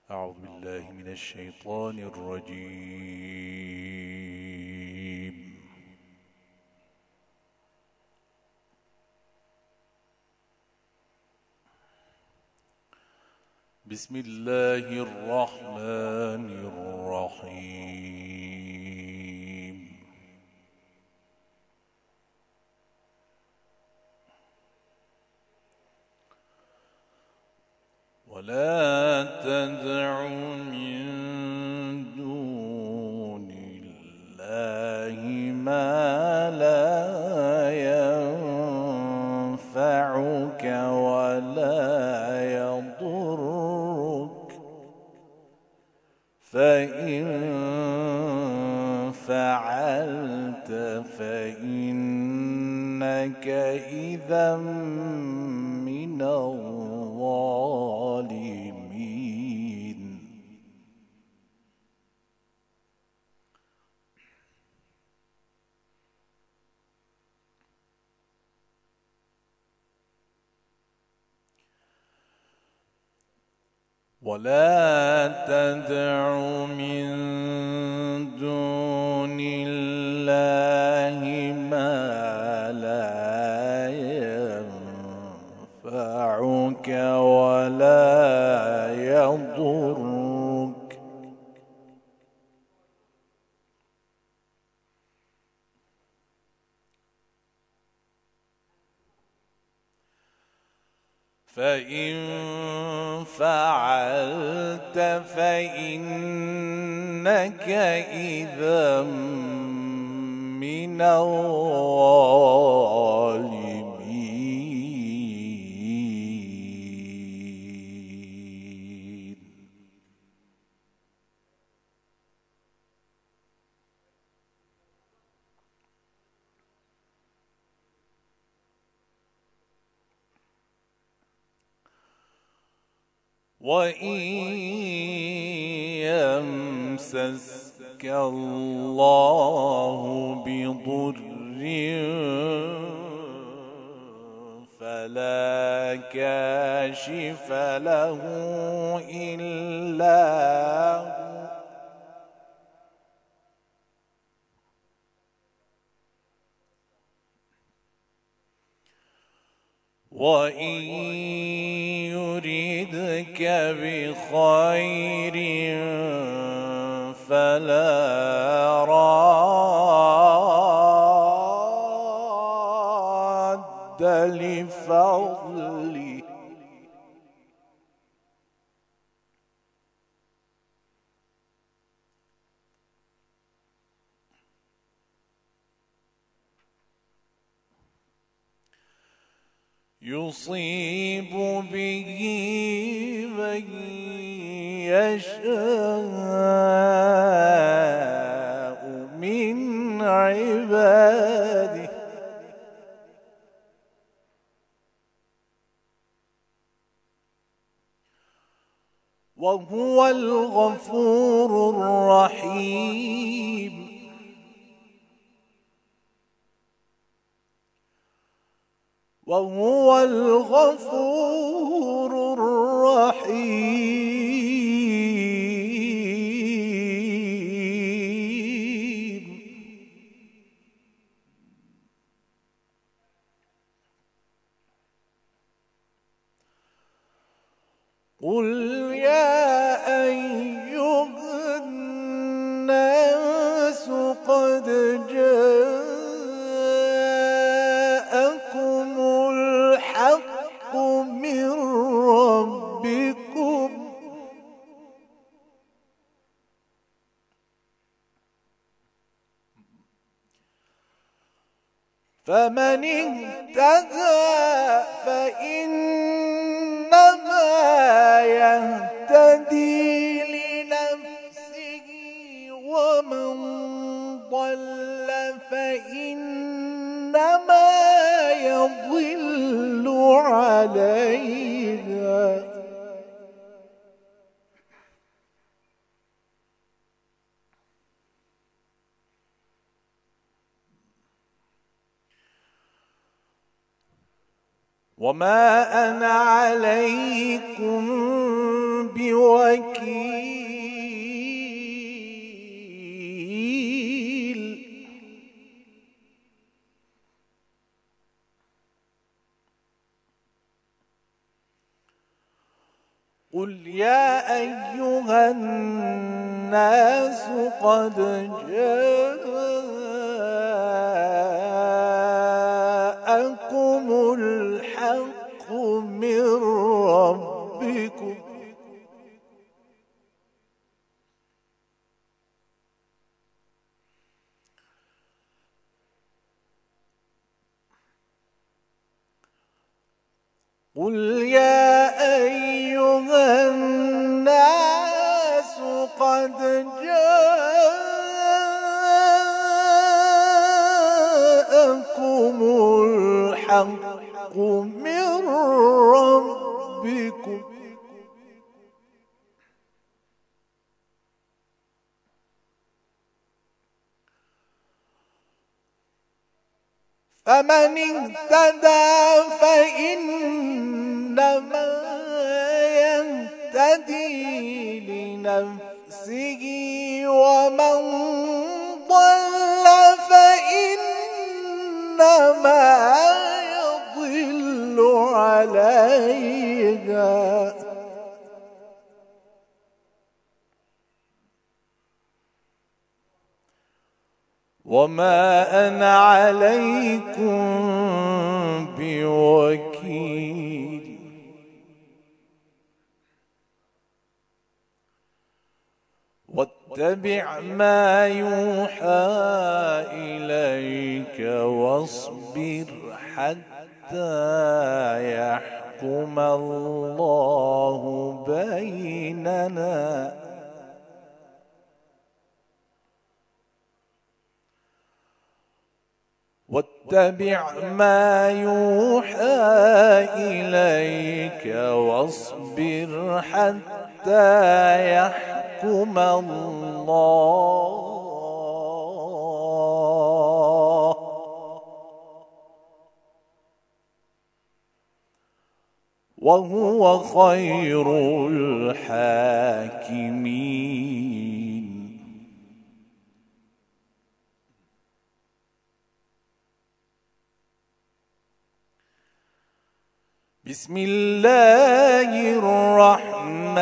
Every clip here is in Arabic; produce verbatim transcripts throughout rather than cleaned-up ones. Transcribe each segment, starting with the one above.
أعوذ بالله من الشيطان الرجيم. بسم الله الرحمن الرحيم. ولا تدع من دون الله ما لا ينفعك ولا يضرك، فإن فعلت فإنك إذا من الظالمين. ولا تدع من دون الله ما لا ينفعك ولا يضرك، فإن فعلت فإنك إذا من الظالمين. وإن يمسسك الله بضر فلا كاشف له إلا هو، وإن يردك بخير فلا راد لفضله، يصيب به من يشاء من عباده، وهو الغفور الرحيم. وهو الغفور الرحيم. قل يا أيها الناس قد جاءكم الحق من ربكم، فمن اهتدى فإنما يهتدي لنفسه، ومن ضل فإنما يضل عليها. وما أنا عليكم بوكيل. قل يا أيها الناس قد جاءكم الحق من ربكم قل يا أيها الناس قد جاءكم الحق من ربكم فمن اهتدى فإنما يهتدي لنفسه ومن ضل فإنما يضل عليها وما أنا عليكم بوكيل. واتبع ما يوحى إليك واصبر حتى يحكم الله بيننا واتبع ما يوحى إليك واصبر حتى يحكم الله وهو خير الحاكمين. بسم الله الرحمن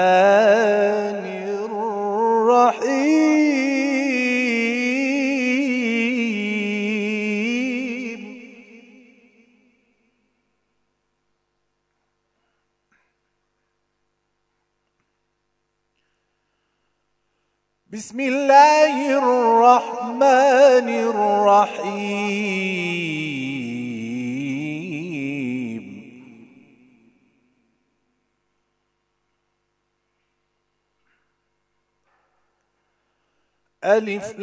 الرحيم. بسم الله الرحمن الرحيم. ألف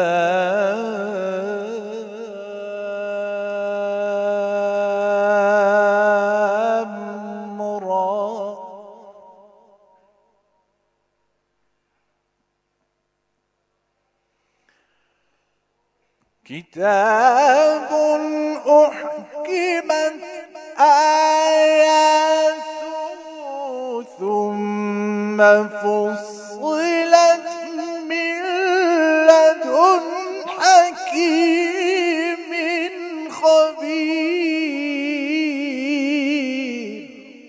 لام را كتاب أحكمت آياته ثم فصلت من لدن حكيم خبير.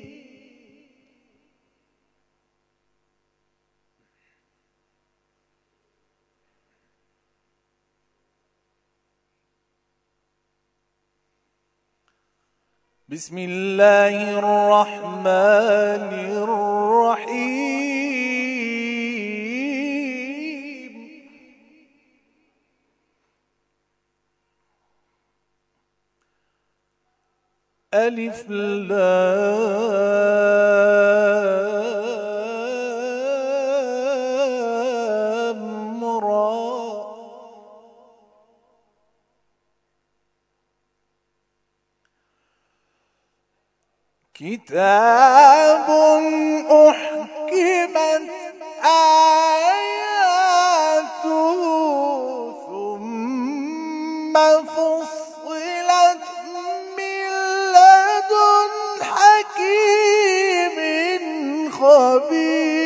بسم الله الرحمن الرحيم. ألف لام را كتاب أحكمت آياته ثم فصلت من لدن حكيم خبير.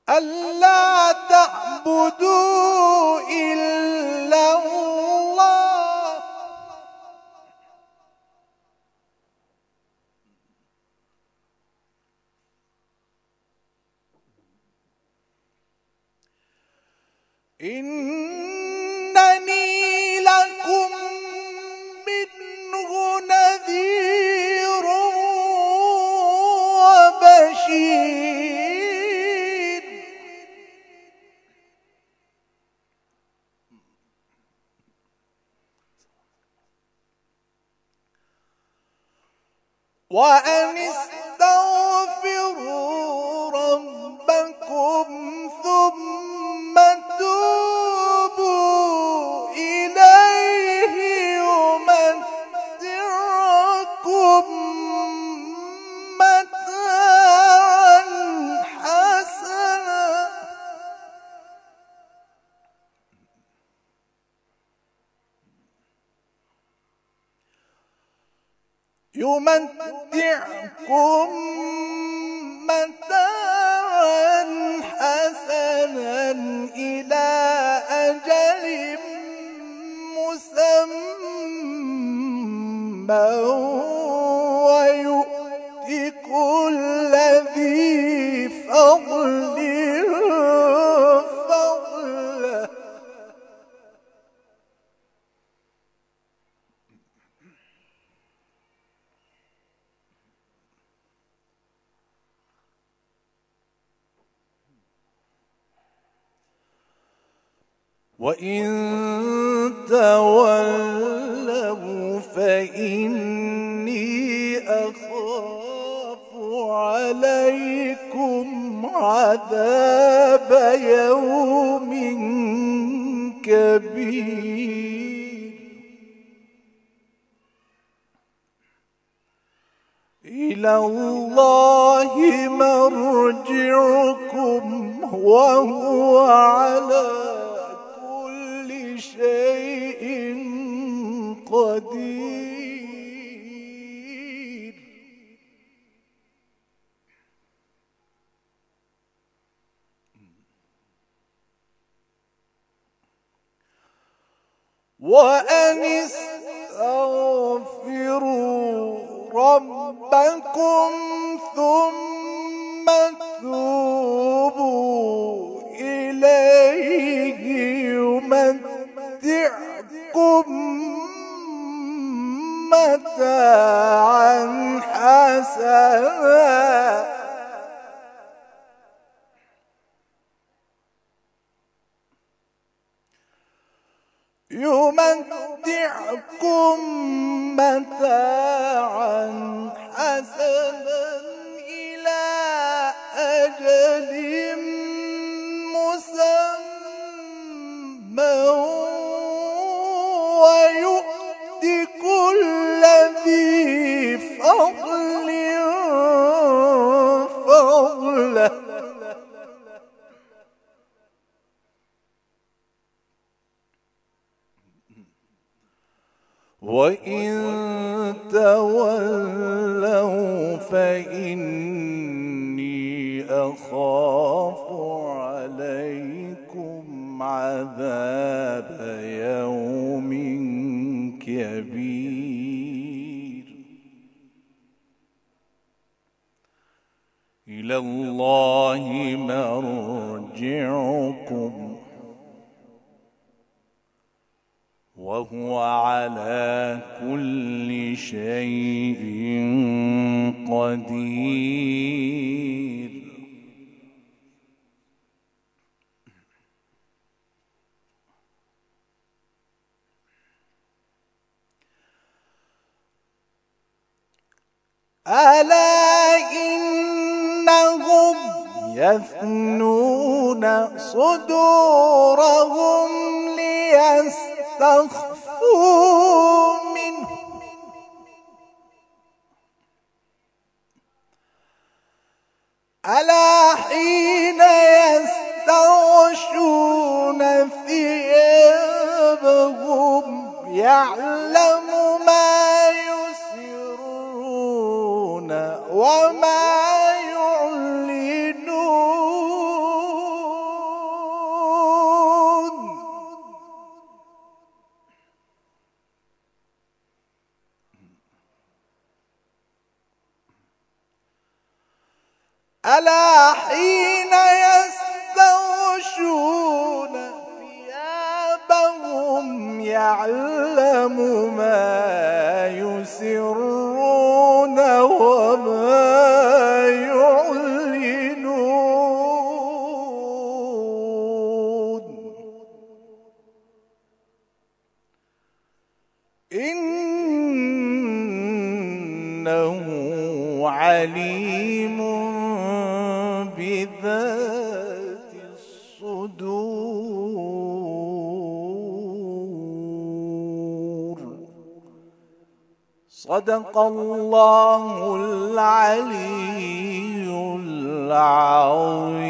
ألا تعبدوا إلا الله إنني لكم منه نذير وبشير وأن استغفروا ربكم ثم توبوا إليه يمتعكم متاعا حسنا يمتعكم متاعا حسنا إلى أجل مسمى ويؤت كل ذي فضل فضله وإن تولوا فإني أخاف عليكم عذاب يوم كبير إلى الله مرجعكم وهو على شيء قدير وأن استغفروا ربكم ثم توبوا إليه يمتعكم متاعا حسنا يمتعكم متاعا حسنا إلى أجل مسمى ويؤت كل ذي فضل فضله وإن تولوا فإني أخاف عليكم عذاب يوم كبير إلى الله مرجعكم وهو على كل شيء قدير ألا إنهم يثنون صدورهم ليستخفوا منه ألا حين يستغشون ثيابهم يعلم ما يسرون وما يعلنون ألا حين يستغشون ثيابهم يعلم ما يسرون وما يعلنون إنه عليم بذات الصدور. صدق الله العلي العظيم.